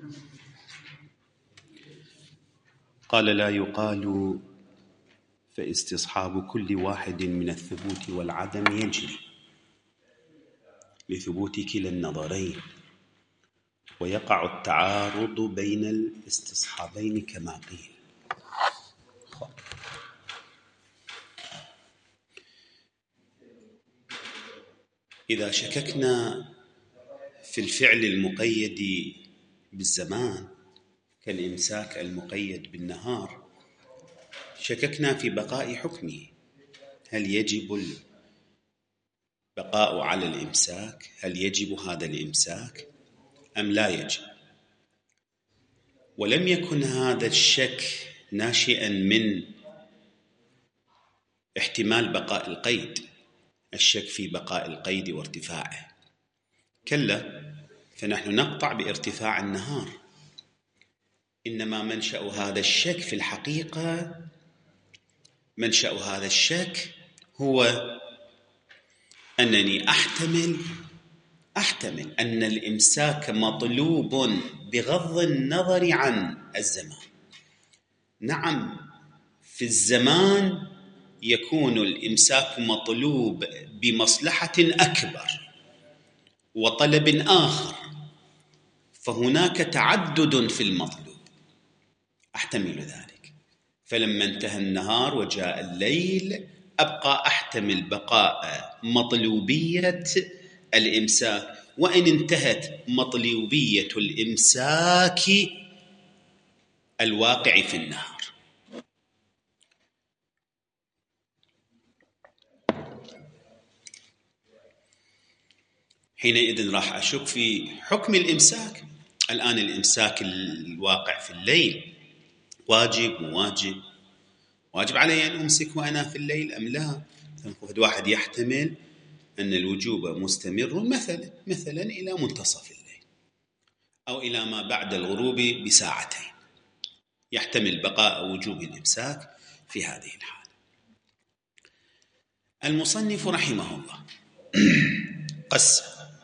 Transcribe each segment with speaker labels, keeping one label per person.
Speaker 1: قال: لا يقال فاستصحاب كل واحد من الثبوت والعدم يجري لثبوت كلا النظرين، ويقع التعارض بين الاستصحابين كما قيل. إذا شككنا في الفعل المقيد بالزمان كالإمساك المقيد بالنهار، شككنا في بقاء حكمه، هل يجب البقاء على الإمساك؟ هل يجب هذا الإمساك أم لا يجب؟ ولم يكن هذا الشك ناشئا من احتمال بقاء القيد، الشك في بقاء القيد وارتفاعه، كلا، فنحن نقطع بارتفاع النهار. إنما منشأ هذا الشك في الحقيقة، منشأ هذا الشك هو أنني أحتمل أن الإمساك مطلوب بغض النظر عن الزمان. نعم، في الزمان يكون الإمساك مطلوب بمصلحة أكبر وطلب آخر، فهناك تعدد في المطلوب، أحتمل ذلك. فلما انتهى النهار وجاء الليل أبقى أحتمل بقاء مطلوبية الإمساك، وإن انتهت مطلوبية الإمساك الواقع في النهار. حينئذ راح أشك في حكم الإمساك. الآن الإمساك الواقع في الليل واجب مواجب؟ واجب علي أن أمسك وأنا في الليل أم لا؟ واحد يحتمل أن الوجوب مستمر مثلا إلى منتصف الليل أو إلى ما بعد الغروب بساعتين، يحتمل بقاء وجوب الإمساك في هذه الحالة. المصنف رحمه الله قسم،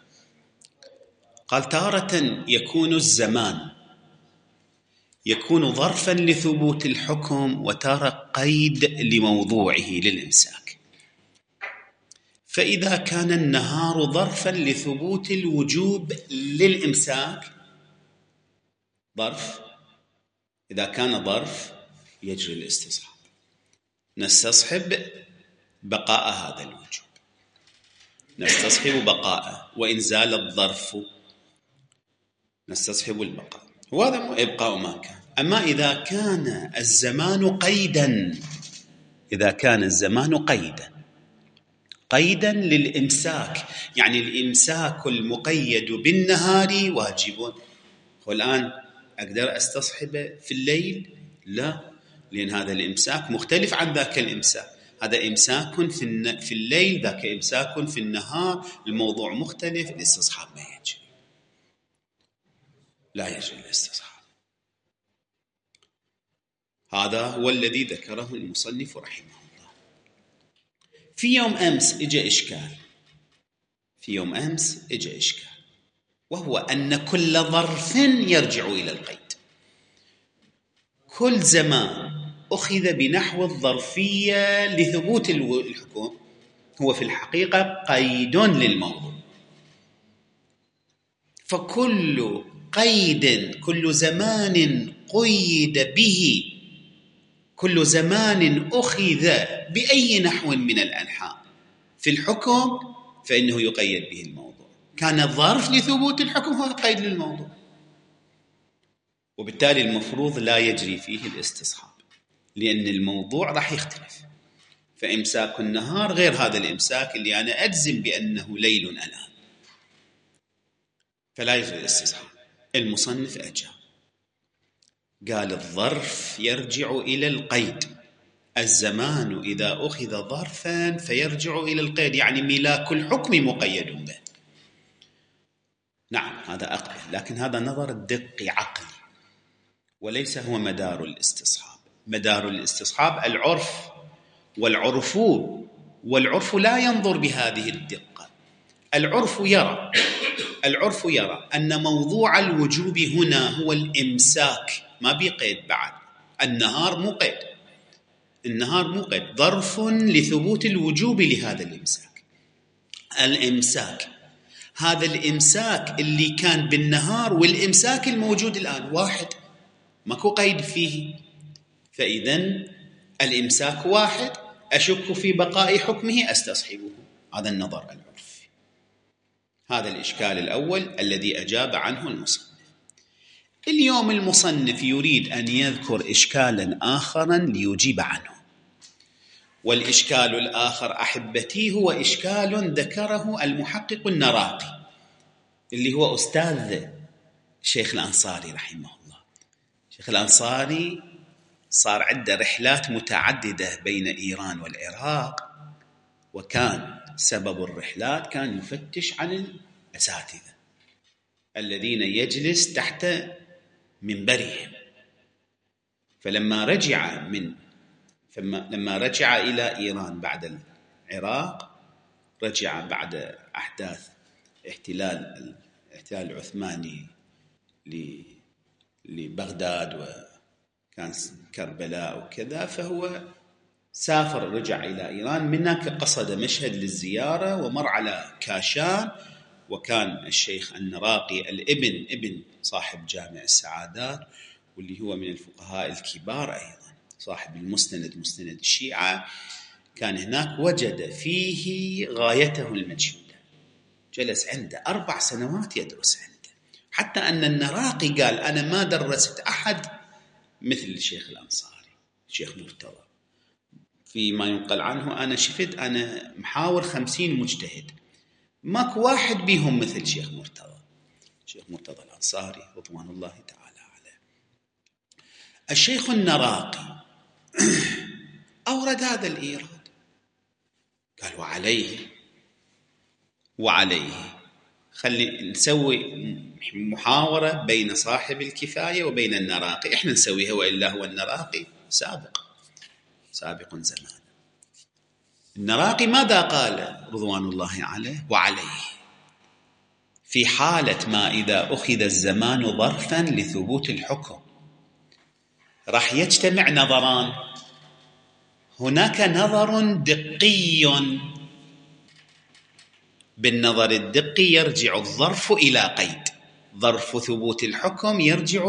Speaker 1: قال: تارة يكون الزمان يكون ظرفا لثبوت الحكم، وتارة قيد لموضوعه للإمساك. فإذا كان النهار ظرفا لثبوت الوجوب للإمساك، إذا كان ظرف يجري الاستصحاب، نستصحب بقاء هذا الوجوب، نستصحب بقاءه، وإن زال الظرف نستصحب البقاء، وهذا إبقاء ما كان. أما إذا كان الزمان قيدا، إذا كان الزمان قيدا للإمساك، يعني الإمساك المقيد بالنهار واجب، والآن أقدر أستصحب في الليل؟ لا، لأن هذا الإمساك مختلف عن ذاك الإمساك، هذا إمساك في الليل، ذاك إمساك في النهار، الموضوع مختلف، الاستصحاب ما يجري، لا يجري الاستصحاب. هذا هو الذي ذكره المصنف رحمه الله. في يوم أمس إجا إشكال، وهو أن كل ظرف يرجع إلى القيد. كل زمان أخذ بنحو الظرفية لثبوت الحكم هو في الحقيقة قيد للموضوع. فكل قيد، كل زمان قيد به، كل زمان أخذ بأي نحو من الأنحاء في الحكم فإنه يقيد به الموضوع. كان الظرف لثبوت الحكم هو قيد للموضوع، وبالتالي المفروض لا يجري فيه الاستصحاب، لأن الموضوع راح يختلف. فإمساك النهار غير هذا الإمساك اللي أنا أجزم بأنه ليل الآن، فلا يجري الاستصحاب. المصنف أجاب قال: الظرف يرجع إلى القيد. الزمان إذا أخذ ظرفا فيرجع إلى القيد، يعني ملاك الحكم مقيد به. نعم، هذا أقبل، لكن هذا نظر الدق عقلي وليس هو مدار الاستصحاب. مدار الاستصحاب العرف، والعرف لا ينظر بهذه الدقة. العرف يرى العرف يرى أن موضوع الوجوب هنا هو الإمساك، ما بقيد بعد. النهار مو قيد، النهار مو قيد، ظرف لثبوت الوجوب لهذا الإمساك. الإمساك، هذا الإمساك اللي كان بالنهار والإمساك الموجود الآن واحد، ماكو قيد فيه، فإذن الإمساك واحد، أشك في بقاء حكمه أستصحبه. هذا النظر العرفي. هذا الإشكال الأول الذي أجاب عنه المصنف. اليوم المصنف يريد أن يذكر إشكالا آخرا ليجيب عنه، والإشكال الآخر أحبتي هو إشكال ذكره المحقق النراقي اللي هو أستاذ الشيخ الأنصاري رحمه الله. الشيخ الأنصاري صار عنده رحلات متعددة بين إيران والعراق، وكان سبب الرحلات كان يفتش عن الأساتذة الذين يجلس تحت منبرهم. فلما رجع إلى إيران بعد العراق، رجع بعد أحداث الاحتلال العثماني لبغداد وكان كربلاء وكذا، فهو سافر، رجع إلى إيران، من هناك قصد مشهد للزيارة ومر على كاشان، وكان الشيخ النراقي الابن ابن صاحب جامع السعادات، واللي هو من الفقهاء الكبار أيضا، صاحب المسند، مسند الشيعة، كان هناك، وجد فيه غايته المجهولة. جلس عنده 4 سنوات يدرس عنده، حتى أن النراقي قال أنا ما درست أحد مثل الشيخ الأنصاري، الشيخ مرتضى. فيما ينقل عنه أنا شفت، أنا محاور 50 مجتهد، ماك واحد بيهم مثل الشيخ مرتضى، الشيخ مرتضى الأنصاري رضوان الله تعالى عليه. الشيخ النراقي أورد هذا الإيراد، قال وعليه خلي نسوي محاورة بين صاحب الكفاية وبين النراقي، إحنا نسويها، وإلا هو النراقي سابق زمان. النراقي ماذا قال رضوان الله عليه؟ وعليه في حالة ما إذا أخذ الزمان ظرفا لثبوت الحكم راح يجتمع نظران. هناك نظر دقي، بالنظر الدقي يرجع الظرف إلى قيد، ظرف ثبوت الحكم يرجع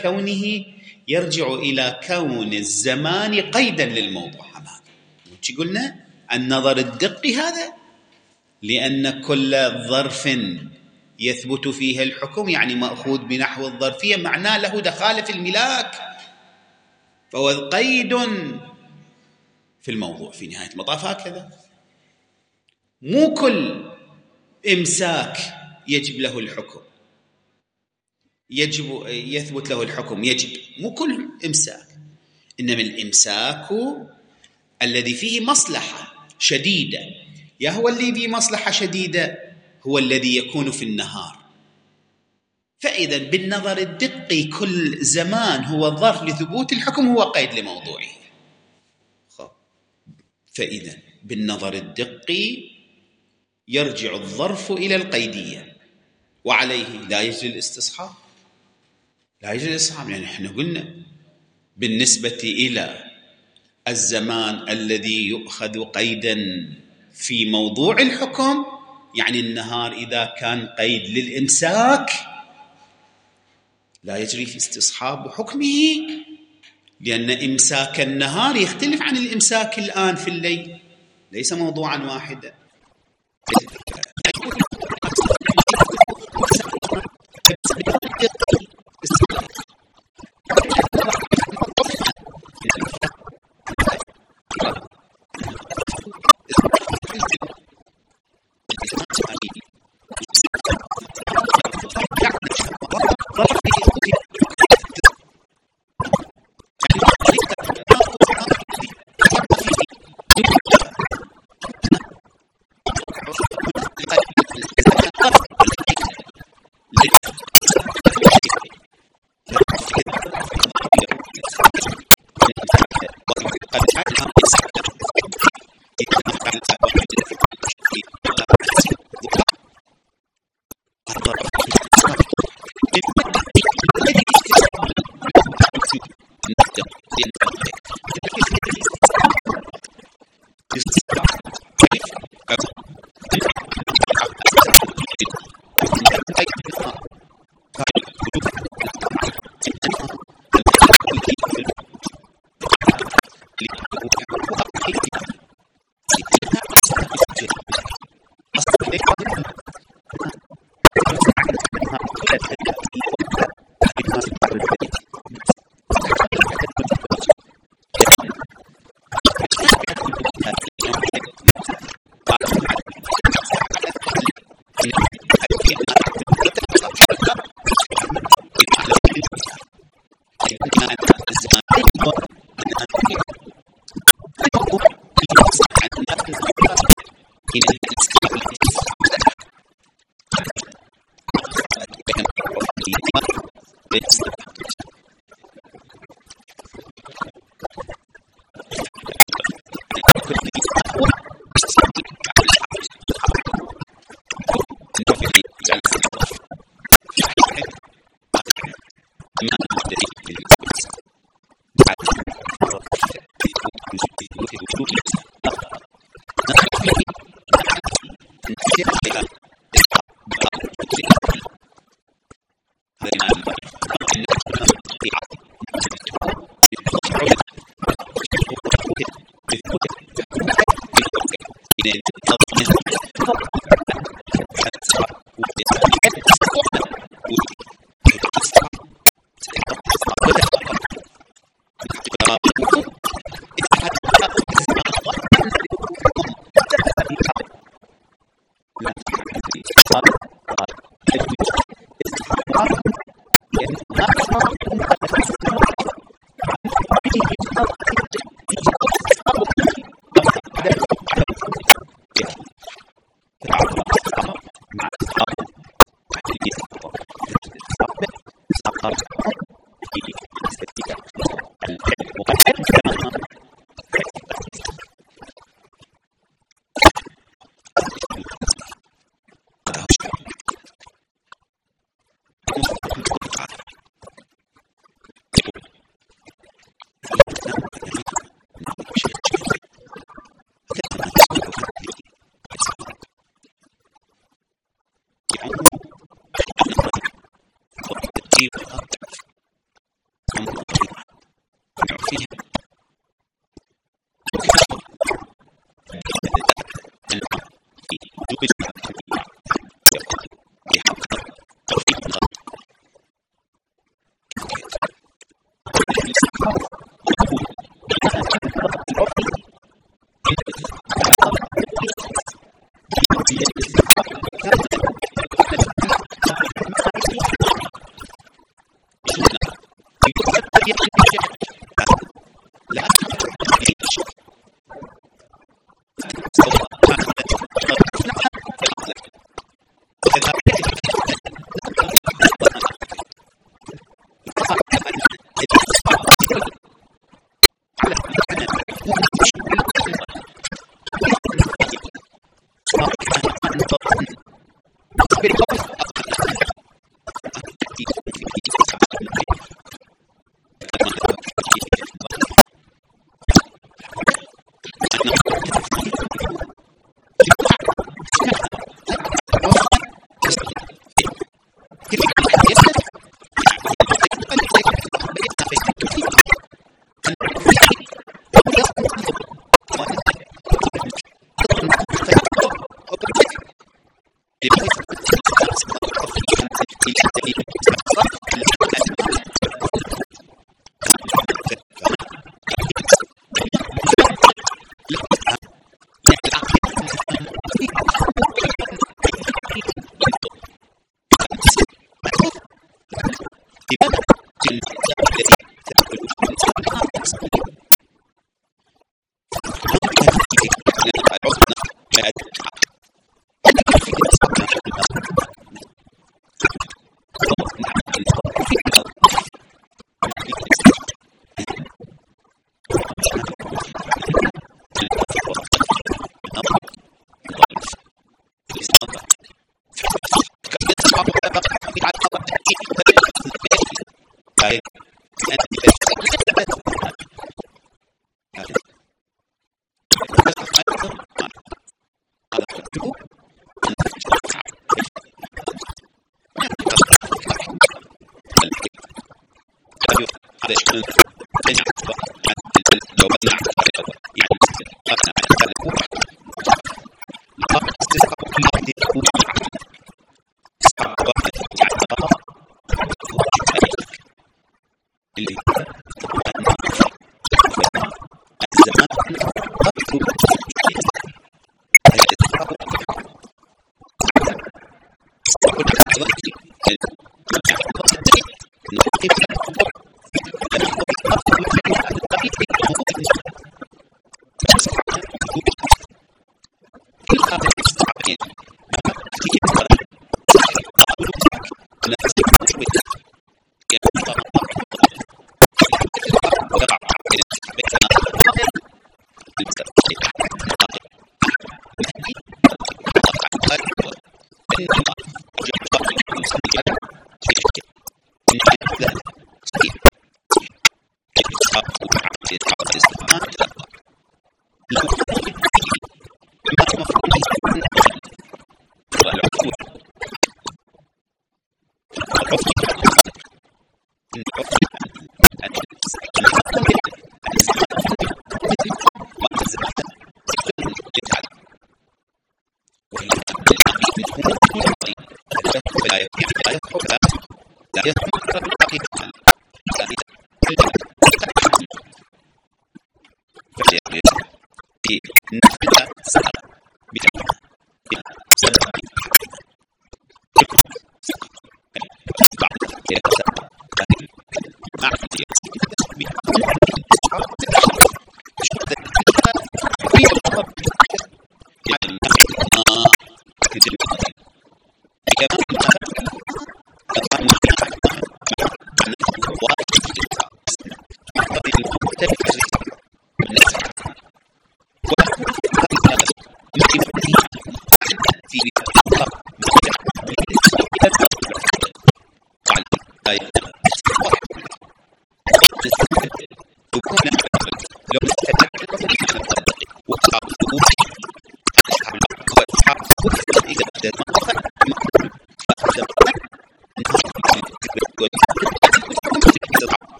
Speaker 1: إلى كون الزمان قيدا للموضوع. هذا قلنا النظر الدقي هذا، لأن كل ظرف يثبت فيه الحكم يعني مأخوذ بنحو الظرفية، معناه له دخال في الملاك، فهو قيد في الموضوع في نهاية المطاف. هكذا مو كل إمساك يجب له الحكم، يجب يثبت له الحكم، يجب مو كل إمساك، إنما الإمساك الذي فيه مصلحة شديدة، يا هو الذي فيه مصلحة شديدة هو الذي يكون في النهار. فإذا بالنظر الدقي كل زمان هو ظرف لثبوت الحكم، هو قيد لموضوعه. فإذا بالنظر الدقي يرجع الظرف إلى القيدية، وعليه لا يجري الاستصحاب، يعني احنا قلنا بالنسبة إلى الزمان الذي يؤخذ قيدا في موضوع الحكم، يعني النهار إذا كان قيد للإمساك لا يجري في استصحاب حكمه، لأن إمساك النهار يختلف عن الإمساك الآن في الليل، ليس موضوعا واحدا.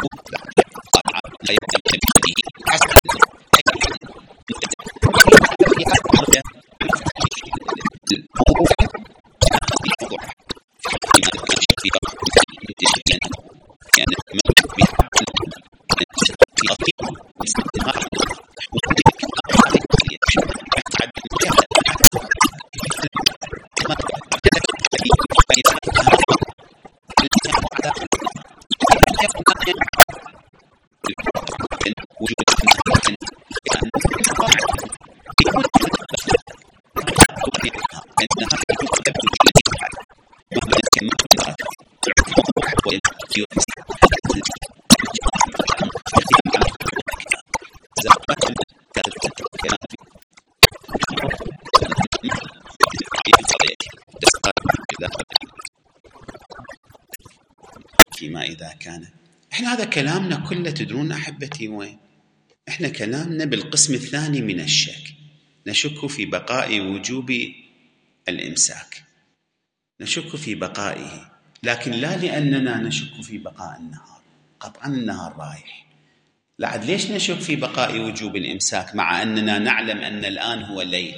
Speaker 1: فيما إذا كان. إحنا هذا كلامنا كله تدرون أحبتي وين؟ إحنا كلامنا بالقسم الثاني من الشك. نشك في بقاء وجوب الإمساك، نشك في بقائه، لكن لا لأننا نشك في بقاء النهار. قطعا النهار رايح، لعد ليش نشك في بقاء وجوب الإمساك مع أننا نعلم أن الآن هو الليل؟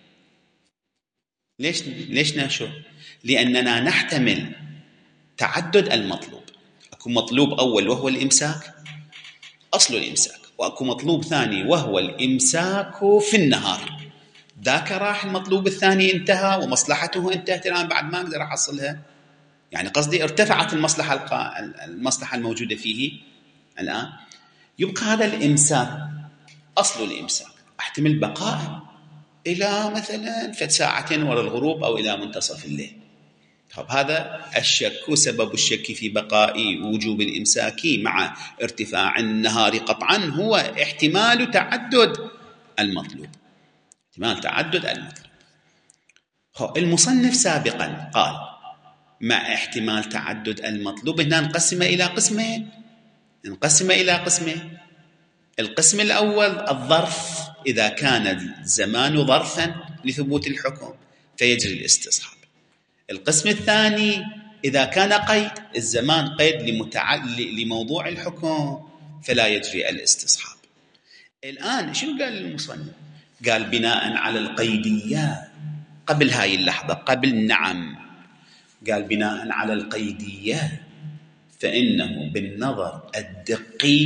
Speaker 1: ليش نشك؟ لأننا نحتمل تعدد المطلوب. أكو مطلوب أول وهو الإمساك، أصل الإمساك، وأكو مطلوب ثاني وهو الإمساك في النهار. ذاك راح، المطلوب الثاني انتهى ومصلحته انتهت الآن، بعد ما أقدر أحصلها. يعني قصدي ارتفعت المصلحة الموجودة فيه الآن. يبقى هذا الإمساك، أصل الإمساك، احتمل بقاء إلى مثلا فد ساعتين وراء الغروب أو إلى منتصف الليل. طب هذا الشك، سبب الشك في بقاء وجوب الإمساك مع ارتفاع النهار قطعا هو احتمال تعدد المطلوب. احتمال تعدد المطلوب. المصنف سابقا قال مع احتمال تعدد المطلوب. هنا نقسم إلى قسمين. القسم الأول الظرف، إذا كان الزمان ظرفا لثبوت الحكم فيجري الاستصحاب. القسم الثاني إذا كان قيد، الزمان قيد لموضوع الحكم فلا يجري الاستصحاب. الآن شنو قال المصنف؟ قال بناء على القيدية قبل هاي اللحظة، قبل نعم، قال بناء على القيدية فإنه بالنظر الدقي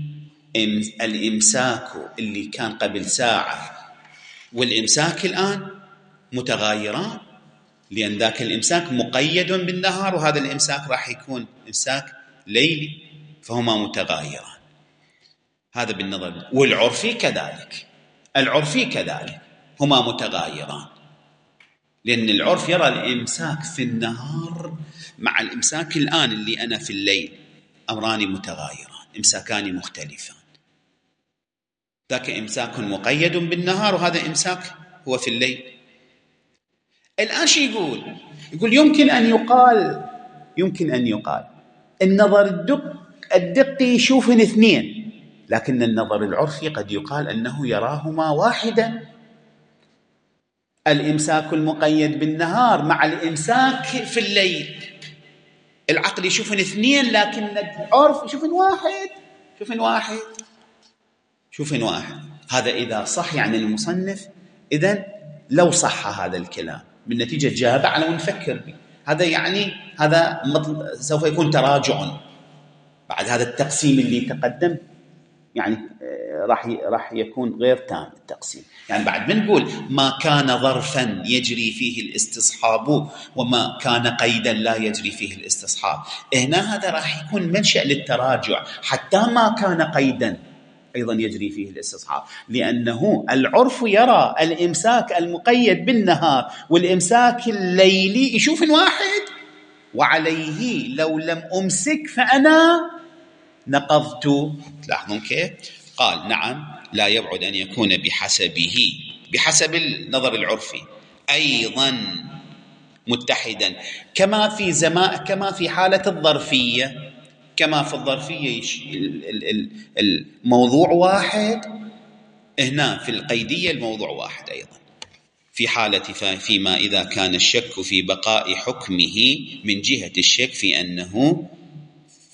Speaker 1: الإمساك اللي كان قبل ساعة والإمساك الآن متغايران، لأن ذاك الإمساك مقيد بالنهار وهذا الإمساك راح يكون إمساك ليلي، فهما متغايران. هذا بالنظر. والعرفي كذلك هما متغايران، لأن العرف يرى الإمساك في النهار مع الإمساك الآن اللي أنا في الليل أمران متغايران، إمساكان مختلفان. ذاك إمساك مقيد بالنهار وهذا إمساك هو في الليل. الآن شو يقول يمكن أن يقال النظر الدقي يشوفن اثنين، لكن النظر العرفي قد يقال أنه يراهما واحدا. الإمساك المقيد بالنهار مع الإمساك في الليل، العقل يشوفن اثنين لكن العرف يشوفن واحد. هذا إذا صح يعني المصنف، إذن لو صح هذا الكلام بالنتيجة جاب على ونفكر به، هذا يعني هذا سوف يكون تراجع بعد هذا التقسيم اللي تقدم، يعني راح يكون غير تام التقسيم. يعني بعد بنقول ما كان ظرفا يجري فيه الاستصحاب وما كان قيدا لا يجري فيه الاستصحاب، هنا هذا راح يكون منشأ للتراجع حتى ما كان قيدا أيضا يجري فيه الاستصحاب، لأنه العرف يرى الإمساك المقيد بالنهار والإمساك الليلي يشوف واحد، وعليه لو لم أمسك فأنا نقضت. تلاحظون كيف؟ قال نعم لا يبعد أن يكون بحسب النظر العرفي أيضا متحدا، كما في حالة الظرفية، كما في الظرفية الموضوع واحد، هنا في القيدية الموضوع واحد أيضا. في حالة فيما إذا كان الشك في بقاء حكمه من جهة الشك في أنه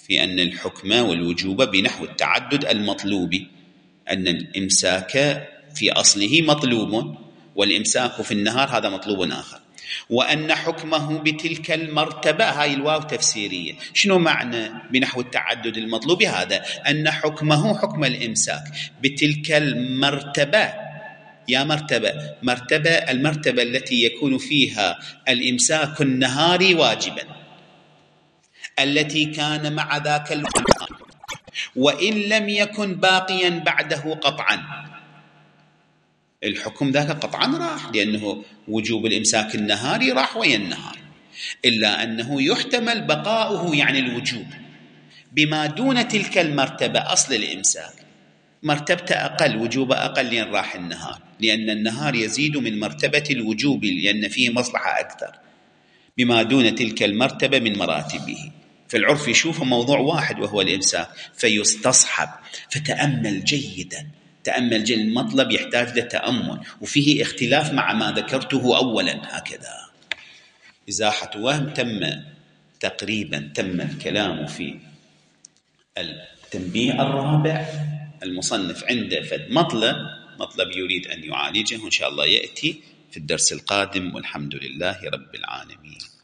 Speaker 1: في أن الحكم والوجوب بنحو التعدد المطلوب، أن الإمساك في أصله مطلوب، والإمساك في النهار هذا مطلوب آخر، وأن حكمه بتلك المرتبة، هاي الواو تفسيرية. شنو معنى بنحو التعدد المطلوب؟ هذا أن حكمه حكم الإمساك بتلك المرتبة. يا المرتبة التي يكون فيها الإمساك النهاري واجبا، التي كان مع ذاك النهار، وإن لم يكن باقيا بعده قطعا. الحكم ذاك قطعا راح، لأنه وجوب الإمساك النهاري راح ويا النهار، إلا أنه يحتمل بقاؤه، يعني الوجوب، بما دون تلك المرتبة. أصل الإمساك مرتبة أقل، وجوب أقل، لأن راح النهار، لأن النهار يزيد من مرتبة الوجوب لأن فيه مصلحة أكثر، بما دون تلك المرتبة من مراتبه. فالعرف يشوف موضوع واحد وهو الإمساك فيستصحب. فتأمل جيدا، تأمل جيدا، المطلب يحتاج لتأمل، وفيه اختلاف مع ما ذكرته أولا. هكذا إزاحة وهم تقريبا تم الكلام في التنبيه الرابع. المصنف عنده فد مطلب يريد أن يعالجه، إن شاء الله يأتي في الدرس القادم، والحمد لله رب العالمين.